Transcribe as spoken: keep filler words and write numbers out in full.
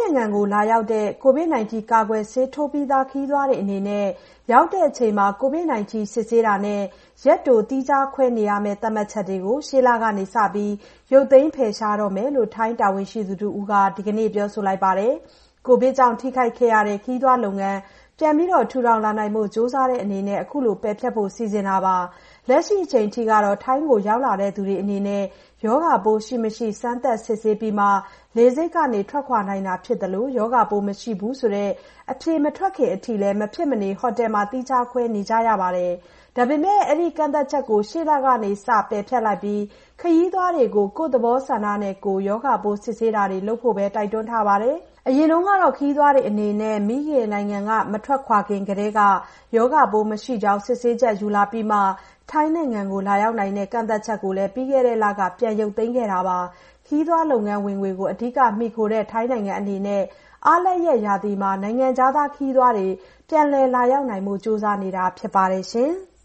နိုင်ငံကိုလာရောက်တဲ့ ကိုဗစ် ၁၉ ကာကွယ်ဆေးထိုးပြီးသားခရီးသွားတွေအနေနဲ့ရောက်တဲ့အချိန်မှာ ကိုဗစ် ၁၉ စစ်ဆေးတာနဲ့ရက်တိုသီးခြားခွဲနေရမယ့်သတ်မှတ်ချက်တွေကို ရှေ့လကစပြီးရုပ်သိမ်းဖယ်ရှားတော့မယ်လို့ ထိုင်းတာဝန်ရှိသူတဦးက ဒီကနေ့ပြောဆိုလိုက်ပါတယ်။ ကိုဗစ်ကြောင့်ထိခိုက်ခဲ့ရတဲ့ခရီးသွားလုပ်ငန်းပြန်လည်ထူထောင်လာနိုင်ဖို့ကြိုးစားတဲ့အနေနဲ့အခုလိုပယ်ဖျက်ဖို့စီစဉ်တာပါ။ လက်ရှိအချိန်ထိတော့ ထိုင်းကိုရောက်လာသူတွေအနေနဲ့ရောဂါပိုးရှိမရှိ စမ်းသပ်စစ်ဆေးပြီးမှ လေဆိပ်ကနေထွက်ခွာနိုင်တာဖြစ်သလို ရောဂါပိုးမရှိဘူးဆိုတဲ့အဖြေမထွက်ခင်အထိလည်း မဖြစ်မနေ ဟိုတယ်မှာသီးခြားခွဲနေကြရပါတယ်။ ဒါပေမဲ့ အဲဒီကန့်သတ်ချက်ကို ရှေ့လကစပယ်ဖျက်လိုက်ပြီး ခရီးသွားတွေကို ကိုယ့်သဘောဆန္ဒနဲ့ကိုယ် ရောဂါပိုးစစ်ဆေးတာတွေလုပ်ဖို့ပဲ တိုက်တွန်းထားပါတယ်။ အရင်ကတော့ ခရီးသွားတွေအနေနဲ့ မိခင်နိုင်ငံကမထွက်ခွာခင်ကတည်းက ရောဂါပိုးမရှိကြောင်းစစ်ဆေးချက်ယူလာပြီးမှ ထိုင်းနိုင်ငံကိုလာရောက်နိုင်တဲ့ကန့်သတ်ချက်ကိုလည်း ပြီးခဲ့တဲ့လက ပြန်ရုပ်သိမ်းခဲ့တာပါ။ ခရီးသွားလုပ်ငန်းဝင်ငွေကိုအဓိကမှီခိုတဲ့ထိုင်းနိုင်ငံအနေနဲ့ အားလပ်ရက်ရာသီမှာ နိုင်ငံခြားသားခရီးသွားတွေပြန်လည်လာရောက်နိုင်ဖို့ကြိုးစားနေတာဖြစ်ပါတယ်ရှင်။